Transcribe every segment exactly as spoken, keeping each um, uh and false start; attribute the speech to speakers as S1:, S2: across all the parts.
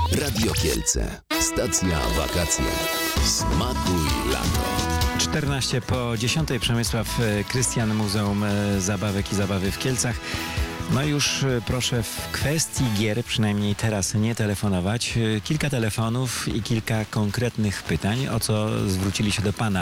S1: Radio Kielce. Stacja wakacja. Smakuj lato.
S2: czternaście po dziesiątej. Przemysław Krystian, Muzeum Zabawek i Zabawy w Kielcach. No już proszę w kwestii gier, przynajmniej teraz nie telefonować. Kilka telefonów i kilka konkretnych pytań, o co zwrócili się do Pana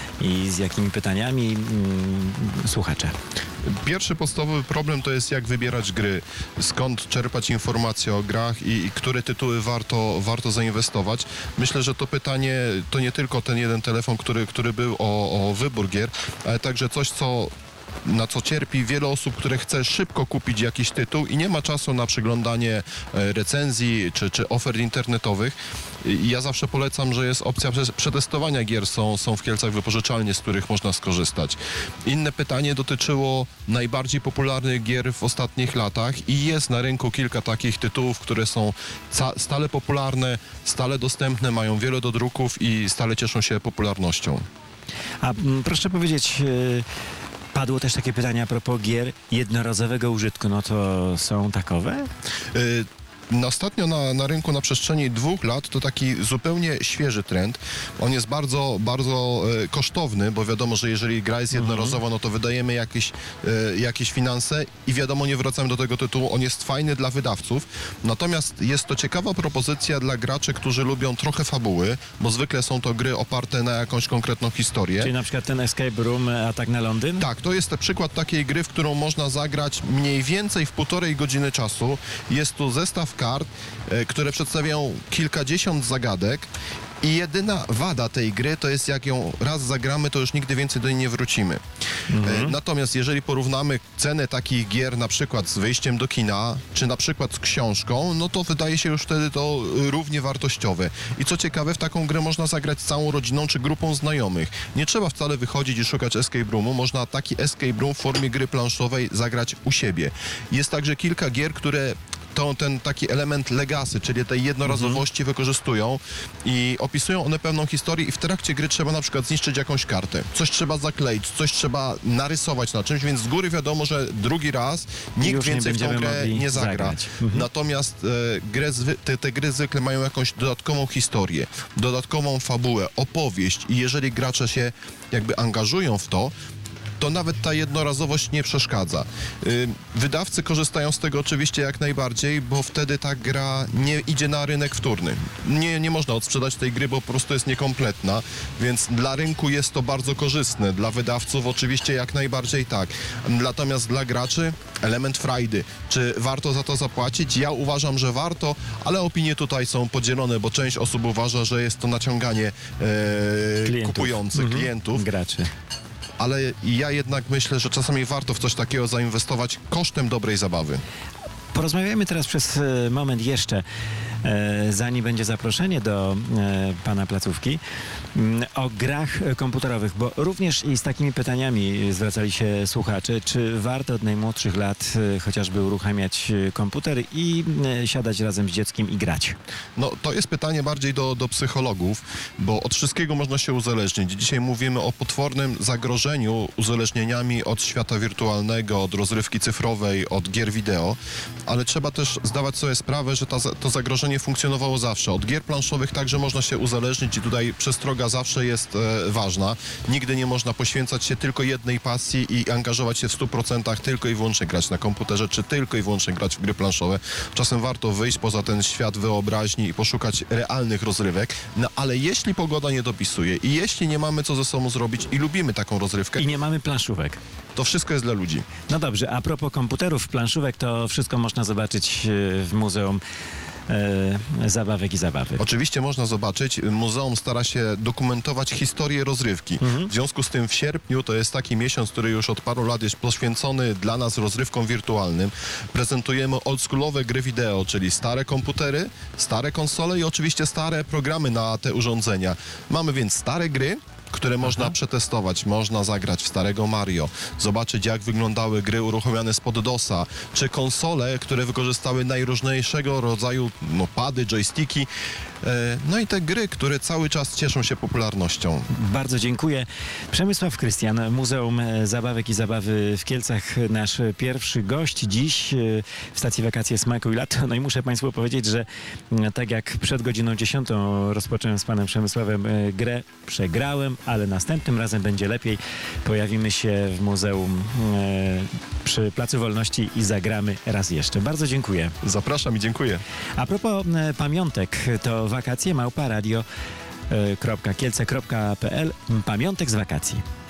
S2: i z jakimi pytaniami mm, słuchacze.
S3: Pierwszy podstawowy problem to jest, jak wybierać gry, skąd czerpać informacje o grach i, i które tytuły warto, warto zainwestować. Myślę, że to pytanie to nie tylko ten jeden telefon, który, który był o, o wybór gier, ale także coś, co na co cierpi wiele osób, które chce szybko kupić jakiś tytuł i nie ma czasu na przyglądanie recenzji czy, czy ofert internetowych. I ja zawsze polecam, że jest opcja przetestowania gier, są, są w Kielcach wypożyczalnie, z których można skorzystać. Inne pytanie dotyczyło najbardziej popularnych gier w ostatnich latach i jest na rynku kilka takich tytułów, które są stale popularne, stale dostępne, mają wiele dodruków i stale cieszą się popularnością.
S2: A m, proszę powiedzieć... Yy... Padło też takie pytanie a propos gier jednorazowego użytku. No to są takowe?
S3: Y Ostatnio na, na rynku na przestrzeni dwóch lat to taki zupełnie świeży trend. On jest bardzo, bardzo e, kosztowny, bo wiadomo, że jeżeli gra jest jednorazowa, no to wydajemy jakieś, e, jakieś finanse i wiadomo, nie wracamy do tego tytułu. On jest fajny dla wydawców, natomiast jest to ciekawa propozycja dla graczy, którzy lubią trochę fabuły, bo zwykle są to gry oparte na jakąś konkretną historię.
S2: Czyli na przykład ten Escape Room, Atak na Londyn?
S3: Tak, to jest ten przykład takiej gry, w którą można zagrać mniej więcej w półtorej godziny czasu. Jest tu zestaw kart, które przedstawiają kilkadziesiąt zagadek i jedyna wada tej gry to jest, jak ją raz zagramy, to już nigdy więcej do niej nie wrócimy. Mhm. Natomiast jeżeli porównamy cenę takich gier na przykład z wyjściem do kina, czy na przykład z książką, no to wydaje się już wtedy to równie wartościowe. I co ciekawe, w taką grę można zagrać z całą rodziną czy grupą znajomych. Nie trzeba wcale wychodzić i szukać escape roomu, można taki escape room w formie gry planszowej zagrać u siebie. Jest także kilka gier, które to ten taki element legacy, czyli tej jednorazowości mhm. wykorzystują i opisują one pewną historię i w trakcie gry trzeba na przykład zniszczyć jakąś kartę. Coś trzeba zakleić, coś trzeba narysować na czymś, więc z góry wiadomo, że drugi raz nikt
S2: Już
S3: więcej
S2: nie
S3: w tą grę nie zagra.
S2: Mhm.
S3: Natomiast e, grę, te, te gry zwykle mają jakąś dodatkową historię, dodatkową fabułę, opowieść i jeżeli gracze się jakby angażują w to, to nawet ta jednorazowość nie przeszkadza. Wydawcy korzystają z tego oczywiście jak najbardziej, bo wtedy ta gra nie idzie na rynek wtórny. Nie, nie można odsprzedać tej gry, bo po prostu jest niekompletna, więc dla rynku jest to bardzo korzystne. Dla wydawców oczywiście jak najbardziej tak. Natomiast dla graczy element frajdy. Czy warto za to zapłacić? Ja uważam, że warto, ale opinie tutaj są podzielone, bo część osób uważa, że jest to naciąganie e,
S2: klientów.
S3: kupujących,
S2: Mhm.
S3: klientów.
S2: Graczy.
S3: Ale ja jednak myślę, że czasami warto w coś takiego zainwestować kosztem dobrej zabawy.
S2: Porozmawiajmy teraz przez moment jeszcze, e, zanim będzie zaproszenie do e, pana placówki, m, o grach komputerowych, bo również i z takimi pytaniami zwracali się słuchacze, czy warto od najmłodszych lat e, chociażby uruchamiać komputer i e, siadać razem z dzieckiem i grać?
S3: No to jest pytanie bardziej do, do psychologów, bo od wszystkiego można się uzależnić. Dzisiaj mówimy o potwornym zagrożeniu uzależnieniami od świata wirtualnego, od rozrywki cyfrowej, od gier wideo, ale trzeba też zdawać sobie sprawę, że ta, to zagrożenie funkcjonowało zawsze. Od gier planszowych także można się uzależnić i tutaj przestroga zawsze jest e, ważna. Nigdy nie można poświęcać się tylko jednej pasji i angażować się w stu procentach tylko i wyłącznie grać na komputerze, czy tylko i wyłącznie grać w gry planszowe. Czasem warto wyjść poza ten świat wyobraźni i poszukać realnych rozrywek, no ale jeśli pogoda nie dopisuje i jeśli nie mamy co ze sobą zrobić i lubimy taką rozrywkę...
S2: I nie mamy planszówek.
S3: To wszystko jest dla ludzi.
S2: No dobrze, a propos komputerów, planszówek, to wszystko można zobaczyć w Muzeum e, Zabawek i Zabawy.
S3: Oczywiście można zobaczyć. Muzeum stara się dokumentować historię rozrywki. Mhm. W związku z tym w sierpniu, to jest taki miesiąc, który już od paru lat jest poświęcony dla nas rozrywkom wirtualnym. Prezentujemy oldschoolowe gry wideo, czyli stare komputery, stare konsole i oczywiście stare programy na te urządzenia. Mamy więc stare gry, które można
S2: Aha.
S3: przetestować. Można zagrać w starego Mario, zobaczyć jak wyglądały gry uruchomione spod DOSa, czy konsole, które wykorzystały najróżniejszego rodzaju no, pady, joysticki. E, no i te gry, które cały czas cieszą się popularnością.
S2: Bardzo dziękuję. Przemysław Krystian, Muzeum e, Zabawek i Zabawy w Kielcach, nasz pierwszy gość dziś e, w stacji Wakacje Smaku i Lato. No i muszę Państwu powiedzieć, że m, tak jak przed godziną dziesiątą rozpocząłem z panem Przemysławem e, grę, przegrałem, ale następnym razem będzie lepiej. Pojawimy się w muzeum e, przy Placu Wolności i zagramy raz jeszcze. Bardzo dziękuję.
S3: Zapraszam i dziękuję.
S2: A propos e, pamiątek, to wakacje małpa radio kropka kielce kropka p l. Pamiątek z wakacji.